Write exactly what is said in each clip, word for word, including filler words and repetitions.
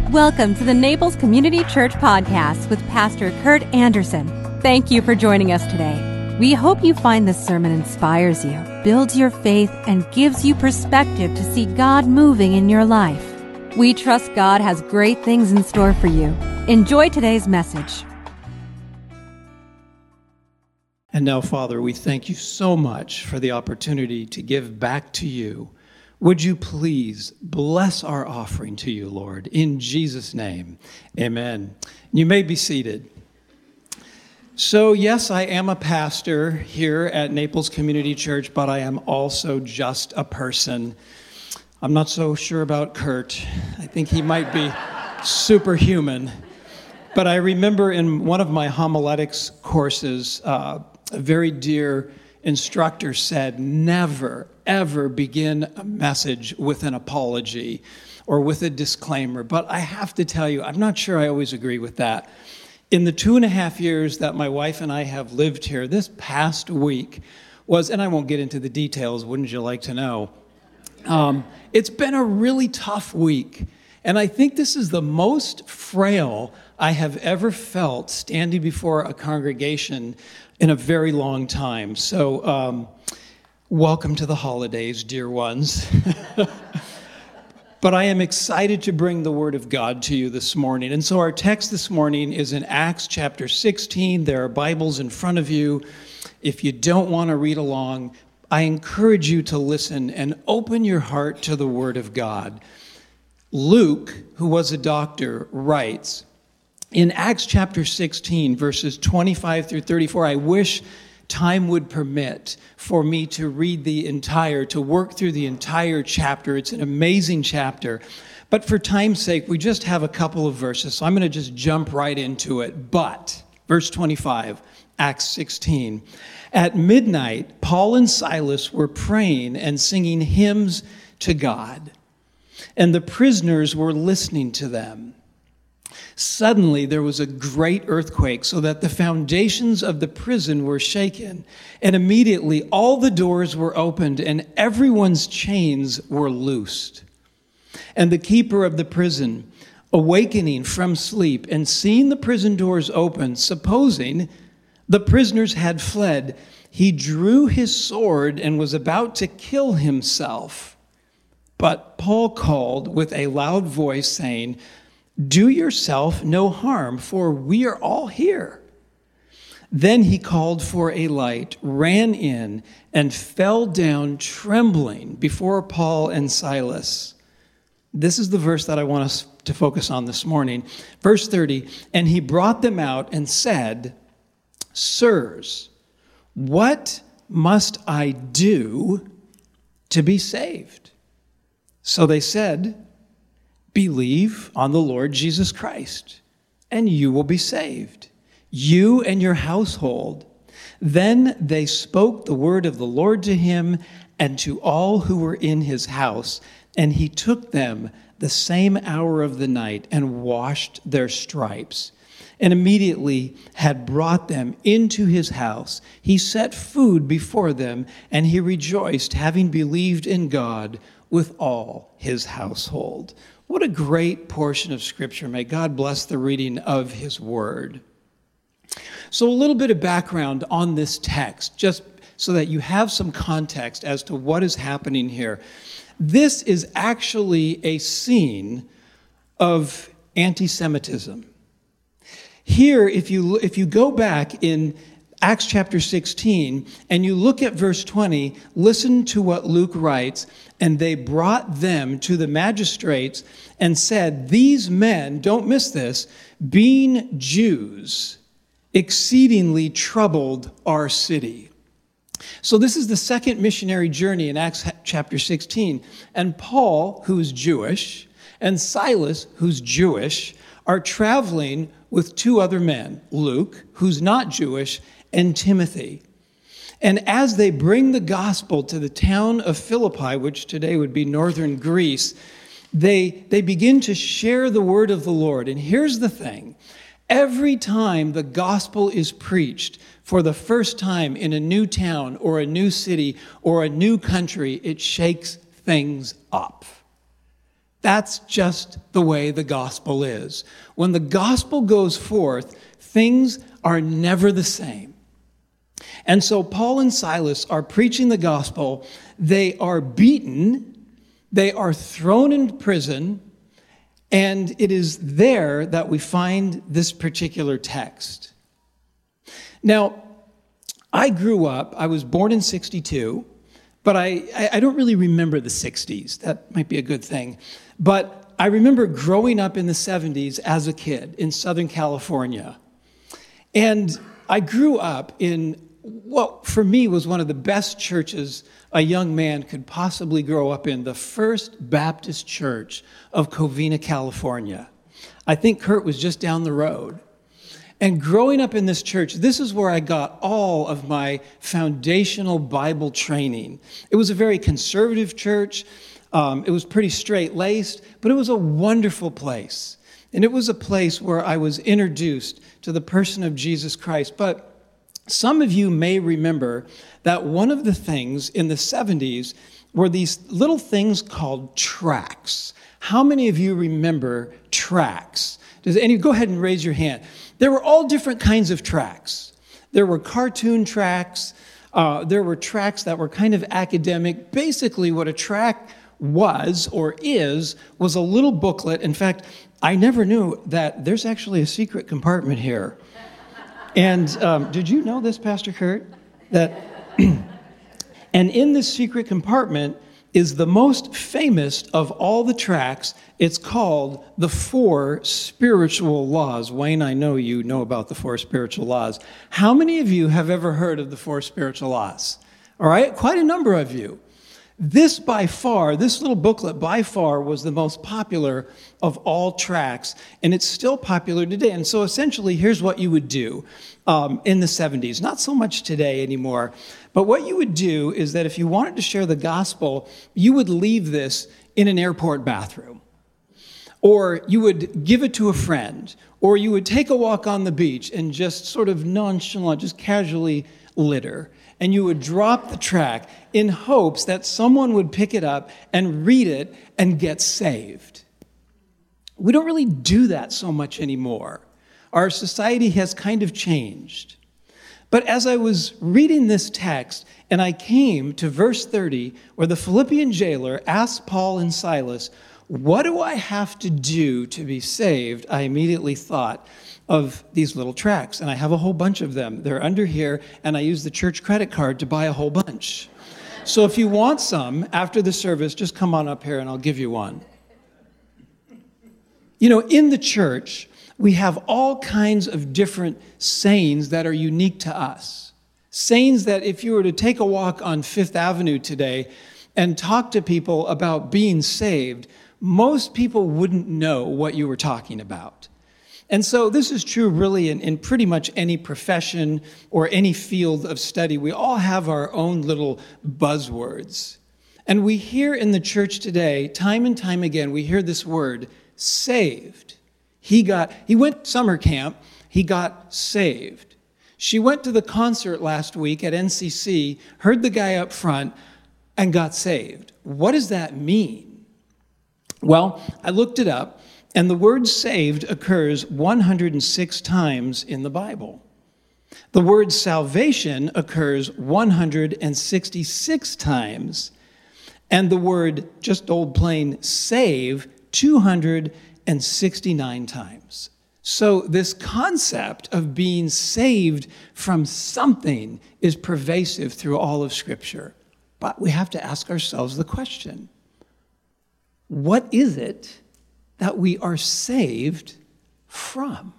Welcome to the Naples Community Church Podcast with Pastor Kurt Anderson. Thank you for joining us today. We hope you find this sermon inspires you, builds your faith, and gives you perspective to see God moving in your life. We trust God has great things in store for you. Enjoy today's message. And now, Father, we thank you so much for the opportunity to give back to you. Would you please bless our offering to you, Lord, in Jesus' name, amen. You may be seated. So, yes, I am a pastor here at Naples Community Church, but I am also just a person. I'm not so sure about Kurt. I think he might be superhuman. But I remember in one of my homiletics courses, uh, a very dear instructor said, never, ever begin a message with an apology or with a disclaimer. But I have to tell you, I'm not sure I always agree with that. In the two and a half years that my wife and I have lived here, this past week was, and I won't get into the details, wouldn't you like to know? Um, it's been a really tough week. And I think this is the most frail I have ever felt standing before a congregation in a very long time. So, um, welcome to the holidays, dear ones. But I am excited to bring the Word of God to you this morning. And so our text this morning is in Acts chapter sixteen. There are Bibles in front of you. If you don't want to read along, I encourage you to listen and open your heart to the Word of God. Luke, who was a doctor, writes, in Acts chapter sixteen, verses twenty-five through thirty-four, I wish time would permit for me to read the entire, to work through the entire chapter. It's an amazing chapter. But for time's sake, we just have a couple of verses, so I'm going to just jump right into it. But, verse twenty-five, Acts sixteen, at midnight, Paul and Silas were praying and singing hymns to God, and the prisoners were listening to them. Suddenly, there was a great earthquake, so that the foundations of the prison were shaken. And immediately, all the doors were opened, and everyone's chains were loosed. And the keeper of the prison, awakening from sleep and seeing the prison doors open, supposing the prisoners had fled, he drew his sword and was about to kill himself. But Paul called with a loud voice, saying, do yourself no harm, for we are all here. Then he called for a light, ran in, and fell down trembling before Paul and Silas. This is the verse that I want us to focus on this morning. Verse thirty, and he brought them out and said, sirs, what must I do to be saved? So they said, believe on the Lord Jesus Christ, and you will be saved, you and your household. Then they spoke the word of the Lord to him and to all who were in his house, and he took them the same hour of the night and washed their stripes, and immediately had brought them into his house. He set food before them, and he rejoiced, having believed in God with all his household. What a great portion of Scripture. May God bless the reading of his word. So a little bit of background on this text, just so that you have some context as to what is happening here. This is actually a scene of anti-Semitism. Here, if you, if you go back in Acts chapter sixteen, and you look at verse twenty, listen to what Luke writes, and they brought them to the magistrates and said, these men, don't miss this, being Jews, exceedingly troubled our city. So this is the second missionary journey in Acts chapter sixteen, and Paul, who's Jewish, and Silas, who's Jewish, are traveling with two other men, Luke, who's not Jewish, and Timothy. And as they bring the gospel to the town of Philippi, which today would be northern Greece, they, they begin to share the word of the Lord. And here's the thing. Every time the gospel is preached for the first time in a new town or a new city or a new country, it shakes things up. That's just the way the gospel is. When the gospel goes forth, things are never the same. And so Paul and Silas are preaching the gospel. They are beaten. They are thrown into prison. And it is there that we find this particular text. Now, I grew up, I was born in sixty-two, but I, I don't really remember the sixties. That might be a good thing. But I remember growing up in the seventies as a kid in Southern California. And I grew up in what, for me, was one of the best churches a young man could possibly grow up in, the First Baptist Church of Covina, California. I think Kurt was just down the road. And growing up in this church, this is where I got all of my foundational Bible training. It was a very conservative church. Um, it was pretty straight-laced, but it was a wonderful place. And it was a place where I was introduced to the person of Jesus Christ. But some of you may remember that one of the things in the seventies were these little things called tracts. How many of you remember tracts? Does any, go ahead and raise your hand. There were all different kinds of tracts. There were cartoon tracts. Uh, there were tracts that were kind of academic. Basically, what a tract was or is was a little booklet. In fact, I never knew that there's actually a secret compartment here. And um, did you know this, Pastor Kurt? That, and in this secret compartment is the most famous of all the tracts. It's called The Four Spiritual Laws. Wayne, I know you know about the Four Spiritual Laws. How many of you have ever heard of the Four Spiritual Laws? All right, quite a number of you. This by far, this little booklet by far was the most popular of all tracts, and it's still popular today. And so essentially, here's what you would do um, in the seventies. Not so much today anymore, but what you would do is that if you wanted to share the gospel, you would leave this in an airport bathroom. Or you would give it to a friend, or you would take a walk on the beach and just sort of nonchalant, just casually litter. And you would drop the tract in hopes that someone would pick it up and read it and get saved. We don't really do that so much anymore. Our society has kind of changed. But as I was reading this text, and I came to verse thirty, where the Philippian jailer asked Paul and Silas, "What do I have to do to be saved?" I immediately thought of these little tracts, and I have a whole bunch of them. They're under here, and I use the church credit card to buy a whole bunch. So if you want some after the service, just come on up here and I'll give you one. You know, in the church, we have all kinds of different sayings that are unique to us. Sayings that if you were to take a walk on Fifth Avenue today and talk to people about being saved, most people wouldn't know what you were talking about. And so this is true really in, in pretty much any profession or any field of study. We all have our own little buzzwords. And we hear in the church today, time and time again, we hear this word, saved. He got, he went to summer camp, he got saved. She went to the concert last week at N C C, heard the guy up front, and got saved. What does that mean? Well, I looked it up. And the word saved occurs one hundred six times in the Bible. The word salvation occurs one hundred sixty-six times. And the word, just old plain, save, two hundred sixty-nine times. So this concept of being saved from something is pervasive through all of Scripture. But we have to ask ourselves the question, what is it that we are saved from?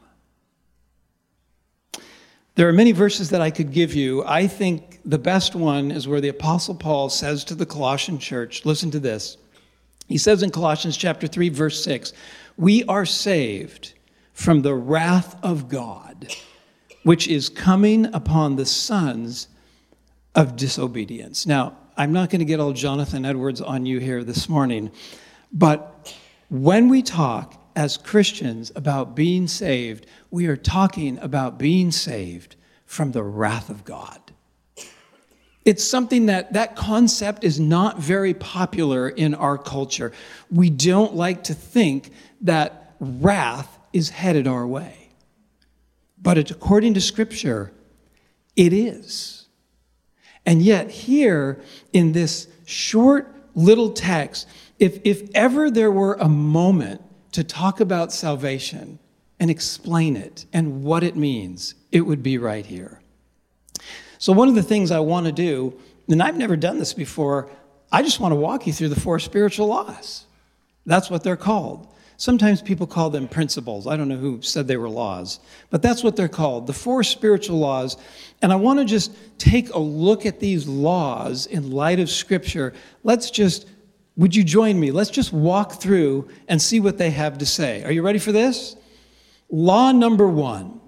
There are many verses that I could give you. I think the best one is where the Apostle Paul says to the Colossian church, listen to this. He says in Colossians chapter three, verse six, "We are saved from the wrath of God, which is coming upon the sons of disobedience." Now, I'm not going to get all Jonathan Edwards on you here this morning, but when we talk as Christians about being saved, we are talking about being saved from the wrath of God. It's something that that concept is not very popular in our culture. We don't like to think that wrath is headed our way. But it, according to Scripture, it is. And yet here in this short little text, if, if ever there were a moment to talk about salvation and explain it and what it means, it would be right here. So one of the things I want to do, and I've never done this before, I just want to walk you through the four spiritual laws. That's what they're called. Sometimes people call them principles. I don't know who said they were laws, but that's what they're called, the four spiritual laws. And I want to just take a look at these laws in light of Scripture. Let's just, would you join me? Let's just walk through and see what they have to say. Are you ready for this? Law number one,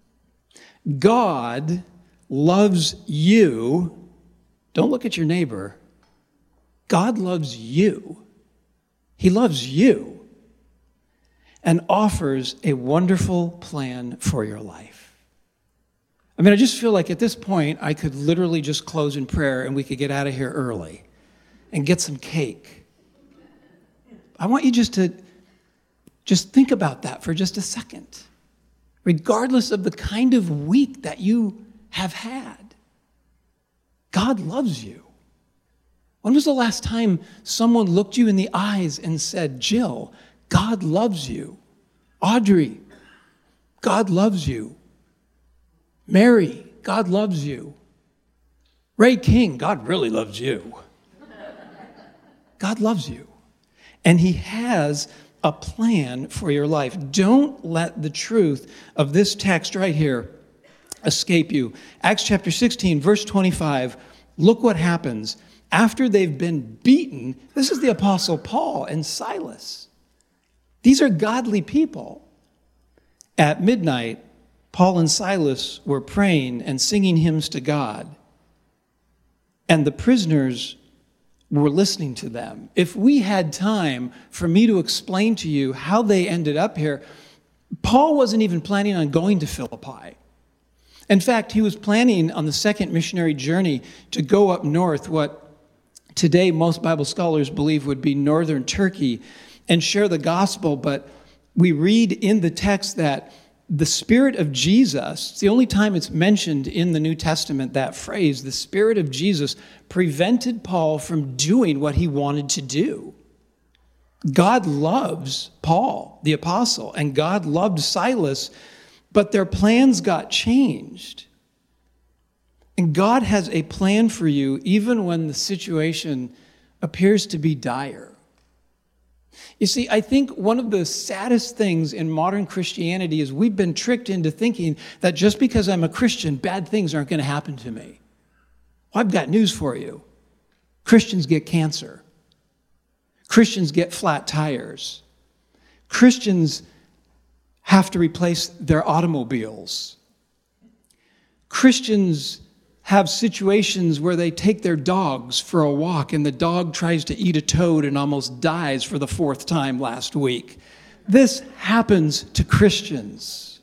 God loves you. Don't look at your neighbor. God loves you. He loves you and offers a wonderful plan for your life. I mean, I just feel like at this point, I could literally just close in prayer and we could get out of here early and get some cake. I want you just to just think about that for just a second. Regardless of the kind of week that you have had, God loves you. When was the last time someone looked you in the eyes and said, Jill, God loves you. Audrey, God loves you. Mary, God loves you. Ray King, God really loves you. God loves you. And he has a plan for your life. Don't let the truth of this text right here escape you. Acts chapter sixteen, verse twenty-five, look what happens. After they've been beaten, this is the Apostle Paul and Silas. These are godly people. At midnight, Paul and Silas were praying and singing hymns to God, and the prisoners were listening to them. If we had time for me to explain to you how they ended up here, Paul wasn't even planning on going to Philippi. In fact, he was planning on the second missionary journey to go up north, what today most Bible scholars believe would be northern Turkey, and share the gospel. But we read in the text that the Spirit of Jesus, it's the only time it's mentioned in the New Testament, that phrase, the Spirit of Jesus, prevented Paul from doing what he wanted to do. God loves Paul, the apostle, and God loved Silas, but their plans got changed. And God has a plan for you even when the situation appears to be dire. You see, I think one of the saddest things in modern Christianity is we've been tricked into thinking that just because I'm a Christian, bad things aren't going to happen to me. Well, I've got news for you. Christians get cancer. Christians get flat tires. Christians have to replace their automobiles. Christians have situations where they take their dogs for a walk and the dog tries to eat a toad and almost dies for the fourth time last week. This happens to Christians.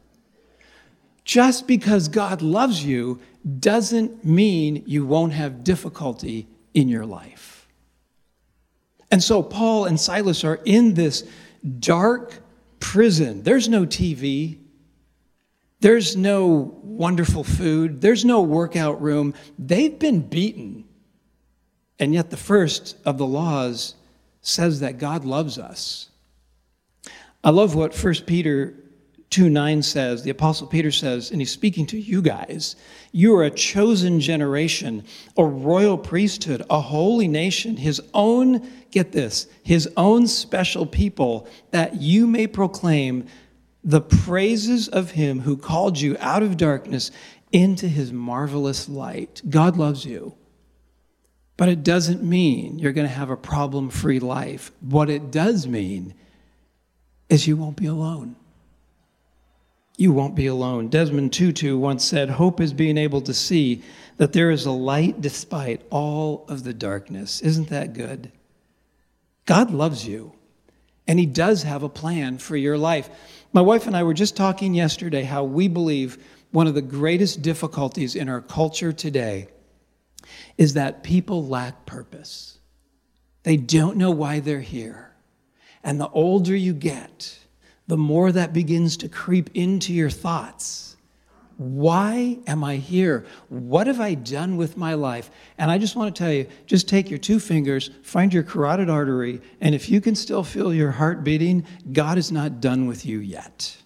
Just because God loves you doesn't mean you won't have difficulty in your life. And so Paul and Silas are in this dark prison. There's no T V. There's no wonderful food. There's no workout room. They've been beaten. And yet the first of the laws says that God loves us. I love what First Peter two nine says. The Apostle Peter says, and he's speaking to you guys, you are a chosen generation, a royal priesthood, a holy nation, his own, get this, his own special people, that you may proclaim the praises of him who called you out of darkness into his marvelous light. God loves you. But it doesn't mean you're going to have a problem-free life. What it does mean is you won't be alone. You won't be alone. Desmond Tutu once said, hope is being able to see that there is a light despite all of the darkness. Isn't that good? God loves you, and he does have a plan for your life. My wife and I were just talking yesterday how we believe one of the greatest difficulties in our culture today is that people lack purpose. They don't know why they're here. And the older you get, the more that begins to creep into your thoughts. Why am I here? What have I done with my life? And I just want to tell you, just take your two fingers, find your carotid artery, and if you can still feel your heart beating, God is not done with you yet.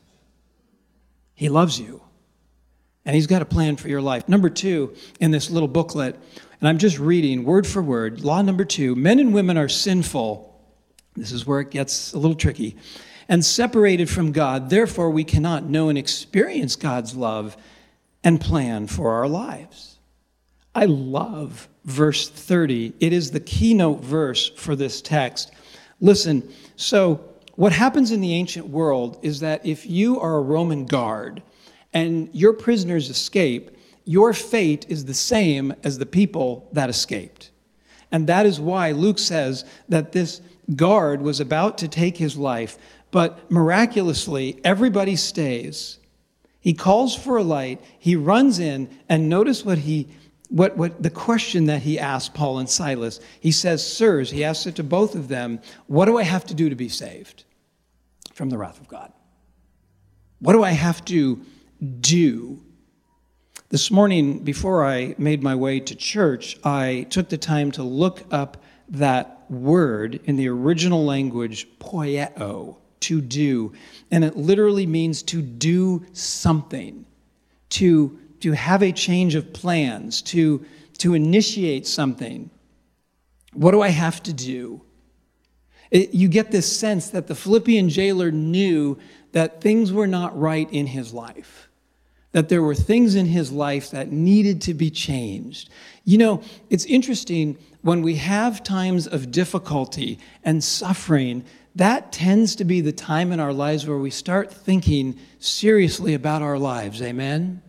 He loves you, and he's got a plan for your life. Number two, in this little booklet, and I'm just reading word for word, law number two, men and women are sinful. This is where it gets a little tricky. And separated from God, therefore we cannot know and experience God's love and plan for our lives. I love verse thirty. It is the keynote verse for this text. Listen, so what happens in the ancient world is that if you are a Roman guard and your prisoners escape, your fate is the same as the people that escaped. And that is why Luke says that this guard was about to take his life, but miraculously, everybody stays. He calls for a light. He runs in, and notice what he, what, what the question that he asked Paul and Silas. He says, "Sirs," he asks it to both of them, "what do I have to do to be saved from the wrath of God? What do I have to do?" This morning, before I made my way to church, I took the time to look up that word in the original language, poieo, to do. And it literally means to do something, to, to have a change of plans, to, to initiate something. What do I have to do? It, you get this sense that the Philippian jailer knew that things were not right in his life, that there were things in his life that needed to be changed. You know, it's interesting, when we have times of difficulty and suffering, that tends to be the time in our lives where we start thinking seriously about our lives. Amen?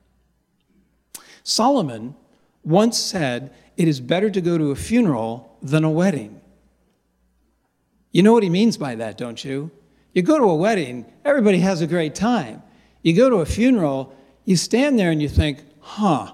Solomon once said, "It is better to go to a funeral than a wedding." You know what he means by that, don't you? You go to a wedding, everybody has a great time. You go to a funeral, you stand there and you think, huh,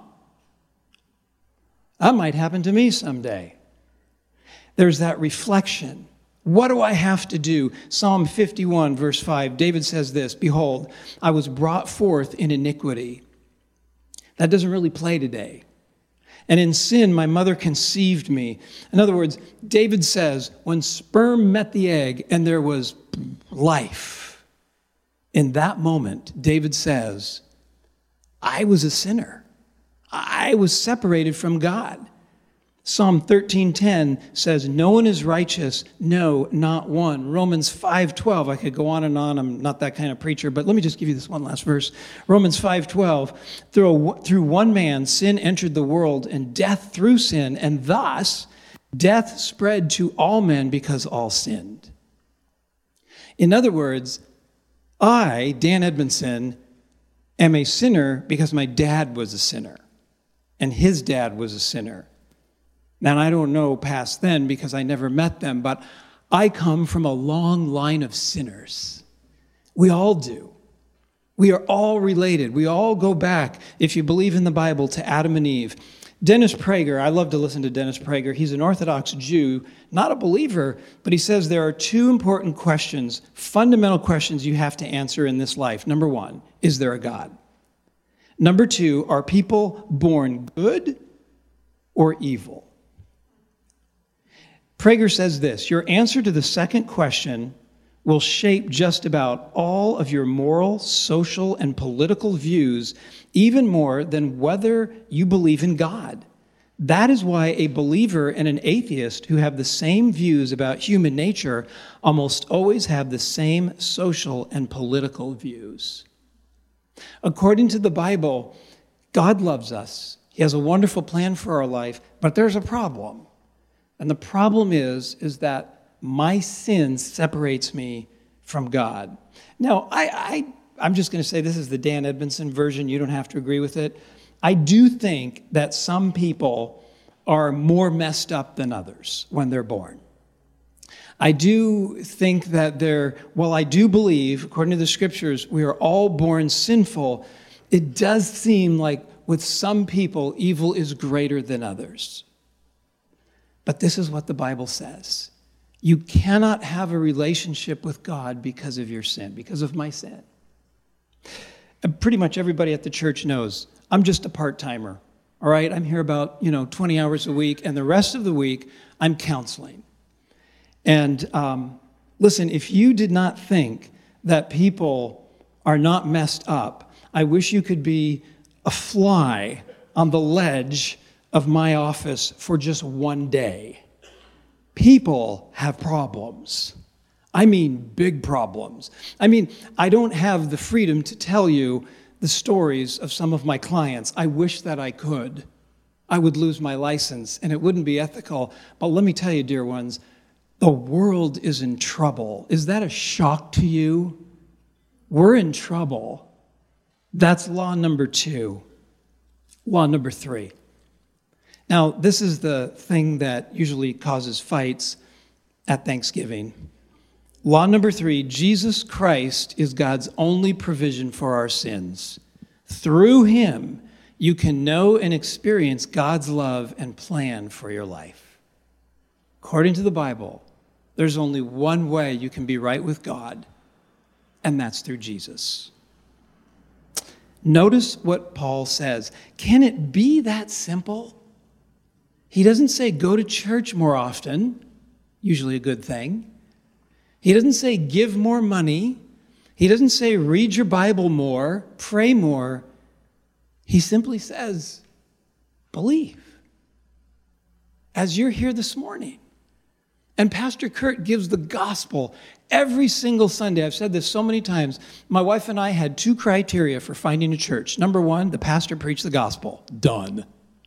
that might happen to me someday. There's that reflection. What do I have to do? Psalm fifty-one, verse five, David says this, "Behold, I was brought forth in iniquity." That doesn't really play today. "And in sin, my mother conceived me." In other words, David says, when sperm met the egg and there was life, in that moment, David says, I was a sinner. I was separated from God. Psalm thirteen ten says, "No one is righteous, no, not one." Romans five twelve, I could go on and on. I'm not that kind of preacher, but let me just give you this one last verse. Romans five twelve, through, through one man, sin entered the world, and death through sin, and thus death spread to all men because all sinned. In other words, I, Dan Edmondson, am a sinner because my dad was a sinner, and his dad was a sinner. Now, I don't know past then because I never met them, but I come from a long line of sinners. We all do. We are all related. We all go back, if you believe in the Bible, to Adam and Eve. Dennis Prager, I love to listen to Dennis Prager. He's an Orthodox Jew, not a believer, but he says there are two important questions, fundamental questions you have to answer in this life. Number one, is there a God? Number two, are people born good or evil? Prager says this, your answer to the second question will shape just about all of your moral, social, and political views, even more than whether you believe in God. That is why a believer and an atheist who have the same views about human nature almost always have the same social and political views. According to the Bible, God loves us. He has a wonderful plan for our life, but there's a problem. And the problem is, is that my sin separates me from God. Now, I, I, I'm just going to say this is the Dan Edmondson version. You don't have to agree with it. I do think that some people are more messed up than others when they're born. I do think that they're, well, I do believe, according to the scriptures, we are all born sinful. It does seem like with some people, evil is greater than others. But this is what the Bible says. You cannot have a relationship with God because of your sin, because of my sin. And pretty much everybody at the church knows I'm just a part-timer. All right, I'm here about, you know, twenty hours a week, and the rest of the week I'm counseling. And um, listen, if you did not think that people are not messed up, I wish you could be a fly on the ledge of my office for just one day. People have problems. I mean, big problems. I mean, I don't have the freedom to tell you the stories of some of my clients. I wish that I could. I would lose my license, and it wouldn't be ethical. But let me tell you, dear ones, the world is in trouble. Is that a shock to you? We're in trouble. That's law number two. Law number three. Now, this is the thing that usually causes fights at Thanksgiving. Law number three, Jesus Christ is God's only provision for our sins. Through him, you can know and experience God's love and plan for your life. According to the Bible, there's only one way you can be right with God, and that's through Jesus. Notice what Paul says. Can it be that simple? He doesn't say go to church more often, usually a good thing. He doesn't say give more money. He doesn't say read your Bible more, pray more. He simply says, believe. As you're here this morning. And Pastor Kurt gives the gospel every single Sunday. I've said this so many times. My wife and I had two criteria for finding a church. Number one, the pastor preached the gospel. Done.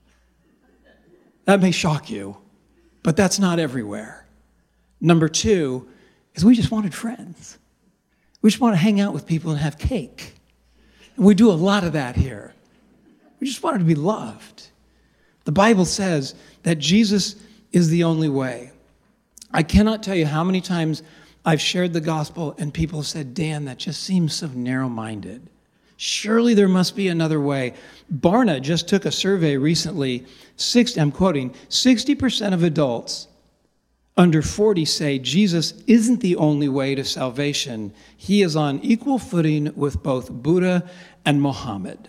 That may shock you, but that's not everywhere. Number two is we just wanted friends. We just want to hang out with people and have cake. And we do a lot of that here. We just wanted to be loved. The Bible says that Jesus is the only way. I cannot tell you how many times I've shared the gospel and people have said, Dan, that just seems so narrow-minded. Surely there must be another way. Barna just took a survey recently. sixty, I'm quoting, sixty percent of adults under forty say Jesus isn't the only way to salvation. He is on equal footing with both Buddha and Muhammad.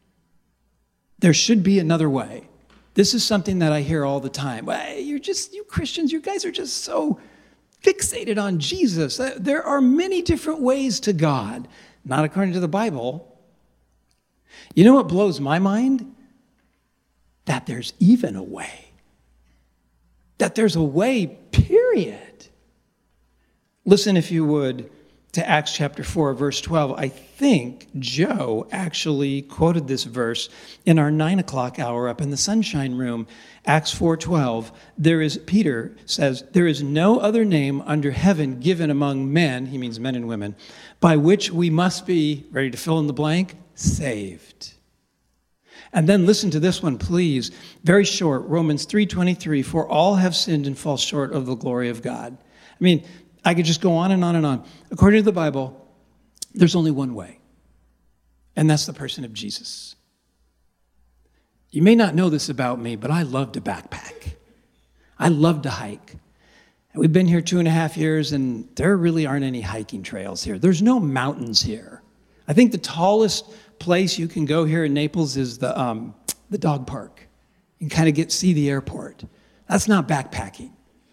There should be another way. This is something that I hear all the time. Well, you're just, you Christians, you guys are just so fixated on Jesus. There are many different ways to God, not according to the Bible. You know what blows my mind? That there's even a way. That there's a way, period. Listen, if you would, to Acts chapter four, verse twelve. I think Joe actually quoted this verse in our nine o'clock hour up in the Sunshine Room. Acts four twelve. There is, Peter says, there is no other name under heaven given among men, he means men and women, by which we must be, ready to fill in the blank, saved. And then listen to this one, please. Very short, Romans three twenty-three, for all have sinned and fall short of the glory of God. I mean, I could just go on and on and on. According to the Bible, there's only one way, and that's the person of Jesus. You may not know this about me, but I love to backpack. I love to hike. And we've been here two and a half years, and there really aren't any hiking trails here. There's no mountains here. I think the tallest place you can go here in Naples is the um, the dog park. You can kind of get see the airport. That's not backpacking.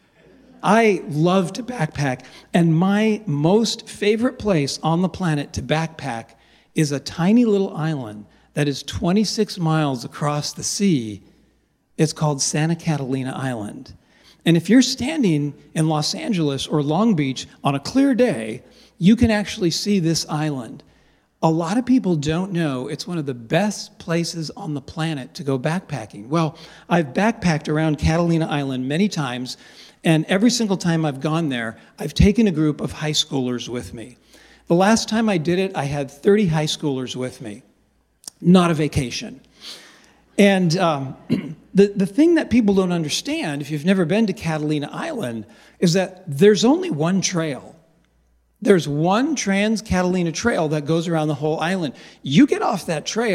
I love to backpack, and my most favorite place on the planet to backpack is a tiny little island that is twenty-six miles across the sea. It's called Santa Catalina Island. And if you're standing in Los Angeles or Long Beach on a clear day, you can actually see this island. A lot of people don't know it's one of the best places on the planet to go backpacking. Well, I've backpacked around Catalina Island many times, and every single time I've gone there, I've taken a group of high schoolers with me. The last time I did it, I had thirty high schoolers with me. Not a vacation. And um, the, the thing that people don't understand, if you've never been to Catalina Island, is that there's only one trail. There's one Trans-Catalina Trail that goes around the whole island. You get off that trail,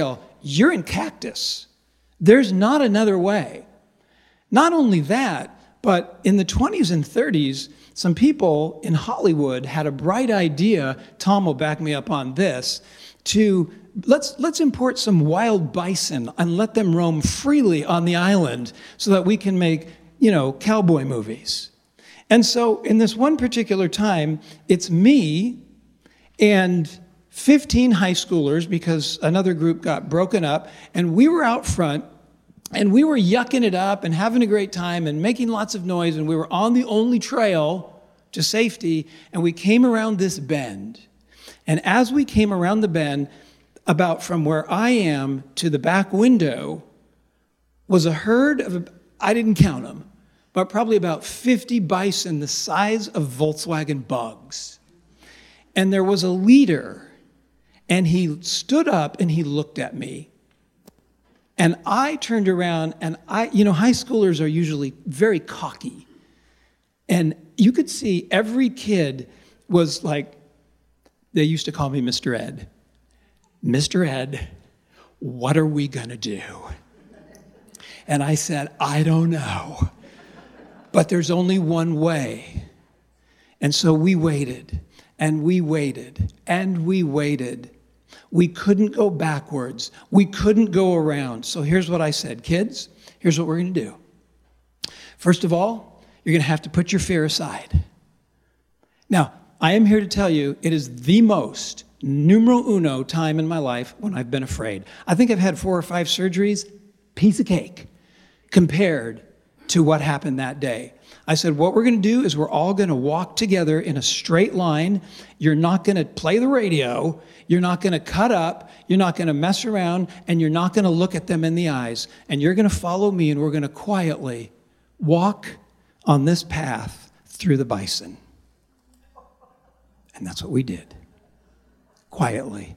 you're in cactus. There's not another way. Not only that, but in the twenties and thirties, some people in Hollywood had a bright idea, Tom will back me up on this, to let's let's import some wild bison and let them roam freely on the island so that we can make, you know, cowboy movies. And so in this one particular time, it's me and fifteen high schoolers, because another group got broken up, and we were out front, and we were yucking it up and having a great time and making lots of noise, and we were on the only trail to safety, and we came around this bend. And as we came around the bend, about from where I am to the back window was a herd of, I didn't count them, but probably about fifty bison the size of Volkswagen Bugs. And there was a leader, and he stood up and he looked at me. And I turned around, and I, you know, high schoolers are usually very cocky. And you could see every kid was like, they used to call me Mister Ed. Mister Ed, what are we gonna do? And I said, I don't know, but there's only one way. And so we waited, and we waited, and we waited. We couldn't go backwards. We couldn't go around. So here's what I said, kids, here's what we're gonna do. First of all, you're gonna have to put your fear aside. Now, I am here to tell you it is the most numero uno time in my life when I've been afraid. I think I've had four or five surgeries, piece of cake, compared to what happened that day. I said, what we're going to do is we're all going to walk together in a straight line. You're not going to play the radio. You're not going to cut up. You're not going to mess around, and you're not going to look at them in the eyes. And you're going to follow me, and we're going to quietly walk on this path through the bison. And that's what we did. Quietly.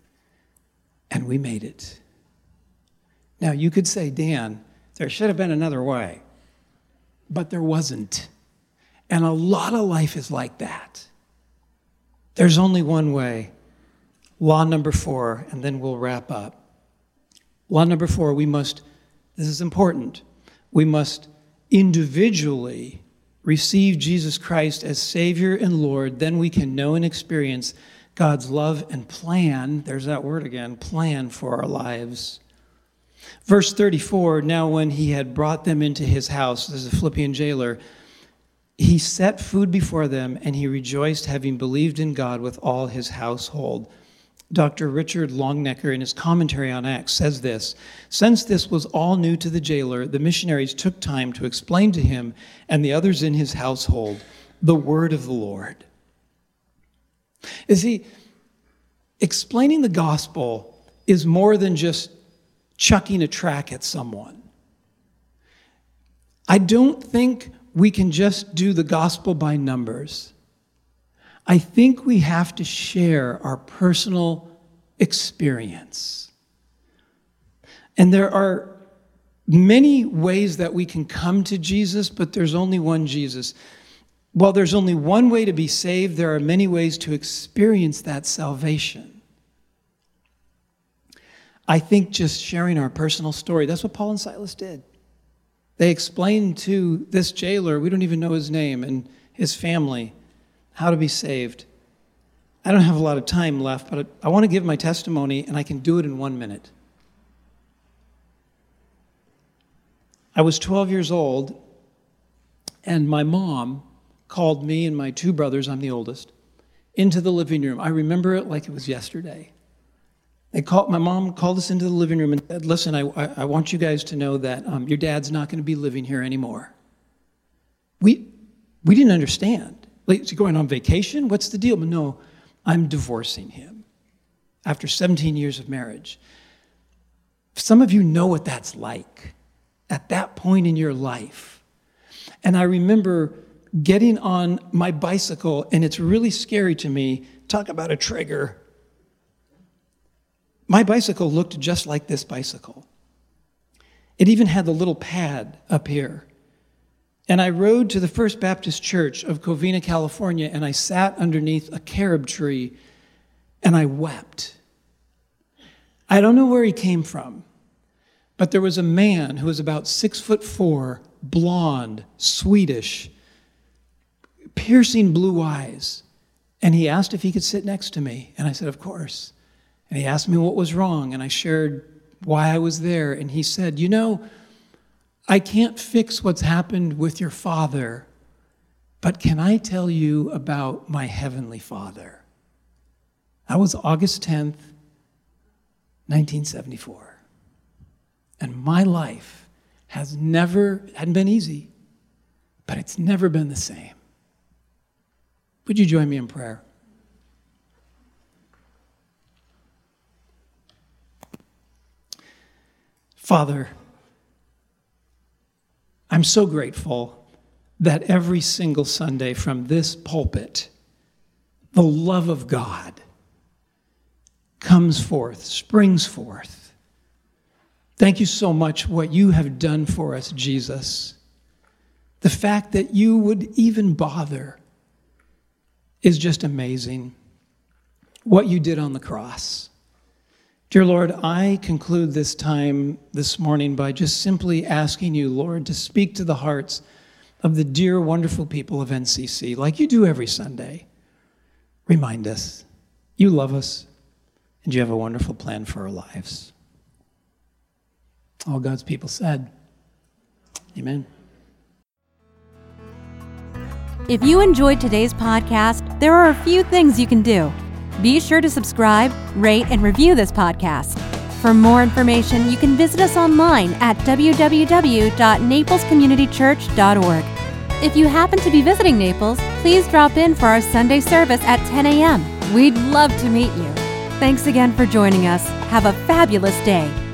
And we made it. Now, you could say, Dan, there should have been another way. But there wasn't. And a lot of life is like that. There's only one way. Law number four, and then we'll wrap up. Law number four, we must, this is important, we must individually receive Jesus Christ as Savior and Lord. Then we can know and experience God's love and plan, there's that word again, plan for our lives. Verse thirty-four, now when he had brought them into his house, this is a Philippian jailer, he set food before them, and he rejoiced, having believed in God with all his household. Doctor Richard Longnecker, in his commentary on Acts, says this, since this was all new to the jailer, the missionaries took time to explain to him and the others in his household the word of the Lord. You see, explaining the gospel is more than just chucking a track at someone. I don't think we can just do the gospel by numbers. I think we have to share our personal experience. And there are many ways that we can come to Jesus, but there's only one Jesus. While there's only one way to be saved, there are many ways to experience that salvation. I think just sharing our personal story, that's what Paul and Silas did. They explained to this jailer, we don't even know his name, and his family, how to be saved. I don't have a lot of time left, but I want to give my testimony, and I can do it in one minute. I was twelve years old, and my mom called me and my two brothers, I'm the oldest, into the living room. I remember it like it was yesterday. They called, my mom called us into the living room and said, listen, I, I, I want you guys to know that um, your dad's not going to be living here anymore. We we didn't understand. Like, is he going on vacation? What's the deal? But no, I'm divorcing him after seventeen years of marriage. Some of you know what that's like at that point in your life. And I remember getting on my bicycle, and it's really scary to me. Talk about a trigger. My bicycle looked just like this bicycle. It even had the little pad up here. And I rode to the First Baptist Church of Covina, California, and I sat underneath a carob tree, and I wept. I don't know where he came from, but there was a man who was about six foot four, blonde, Swedish, piercing blue eyes. And he asked if he could sit next to me. And I said, of course. And he asked me what was wrong. And I shared why I was there. And he said, you know, I can't fix what's happened with your father, but can I tell you about my heavenly Father? That was August tenth, nineteen seventy-four. And my life has never, hadn't been easy, but it's never been the same. Would you join me in prayer? Father, I'm so grateful that every single Sunday from this pulpit, the love of God comes forth, springs forth. Thank you so much what you have done for us, Jesus. The fact that you would even bother is just amazing. What you did on the cross. Dear Lord, I conclude this time this morning by just simply asking you, Lord, to speak to the hearts of the dear, wonderful people of N C C, like you do every Sunday. Remind us, you love us, and you have a wonderful plan for our lives. All God's people said, amen. If you enjoyed today's podcast, there are a few things you can do. Be sure to subscribe, rate, and review this podcast. For more information, you can visit us online at w w w dot naples community church dot org. If you happen to be visiting Naples, please drop in for our Sunday service at ten a.m. We'd love to meet you. Thanks again for joining us. Have a fabulous day.